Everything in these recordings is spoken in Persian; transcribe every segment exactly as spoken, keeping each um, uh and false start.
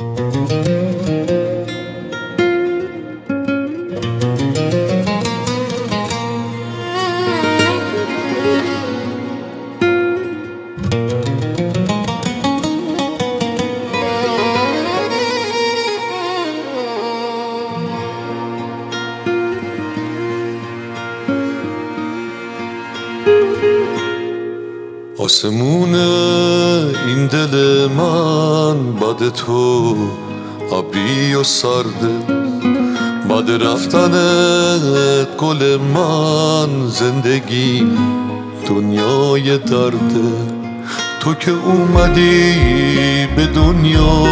آسمون این دل من بعد تو ابری و سرده، بعد رفتنت گل من زندگی دنیای درده. تو که اومدی به دنیا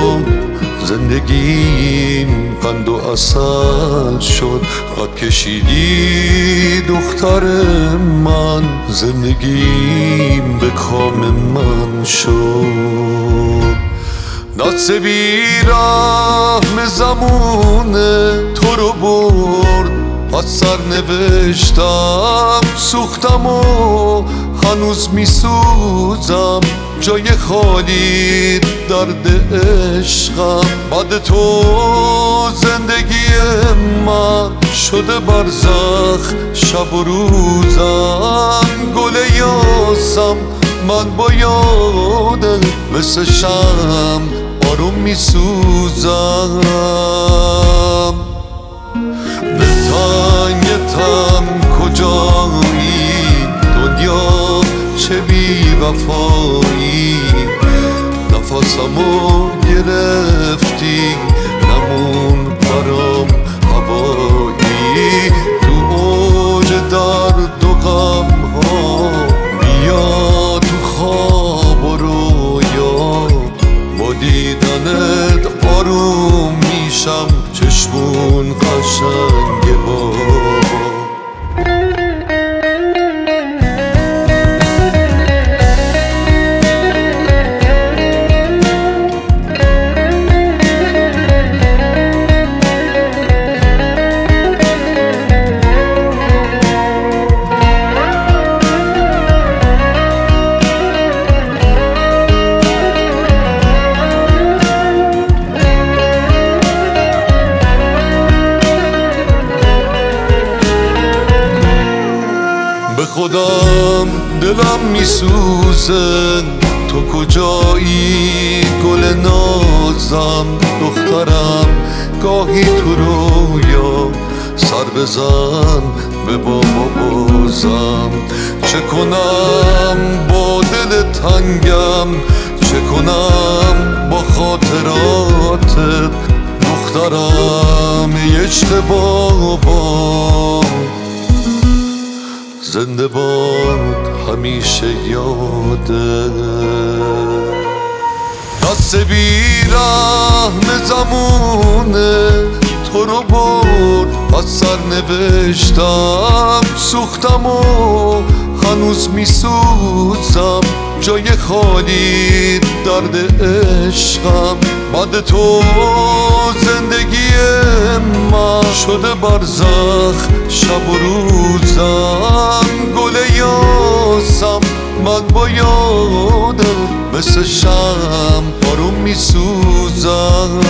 زندگیم قند و عسل شد، خط کشیدی دختر من زندگیم به کام من شد. دست بی رحم زمونه تو رو برد، از سر نوشتم سوختم و هنوز می سوزم، جای خالی درد عشقم. بعد تو زندگی من شده برزخ شب و روزم، گل یاسم من با یادت مثل شم آروم می سوزم. دلتنگتم کجایی دنیا چه بی وفایی، نفسمو گرفتی نمون برام هوایی. تو اوج درد و غم ها بیا تو خواب و رویا، با دیدنت آروم میشم چشمون قشنگه بابا. به خودم دلم میسوزه تو کجایی گل نازم، دخترم گاهی تو رویا سر بزن به بابا بازم. چه کنم با دل تنگم، چه کنم با خاطراتت دخترم اشتباهم. زنده باد همیشه یاده، دست بی رحم زمونه تو رو برد، از سر نوشتم سوختم و هنوز می سوزم، جای خالی درد عشقم. بعد تو زندگی من شده برزخ شب و روزم، گل یاسم من با یادت مثل شم آروم می سوزم.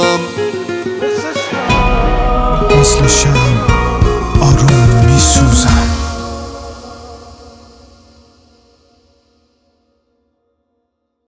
مثل شم آروم می سوزم.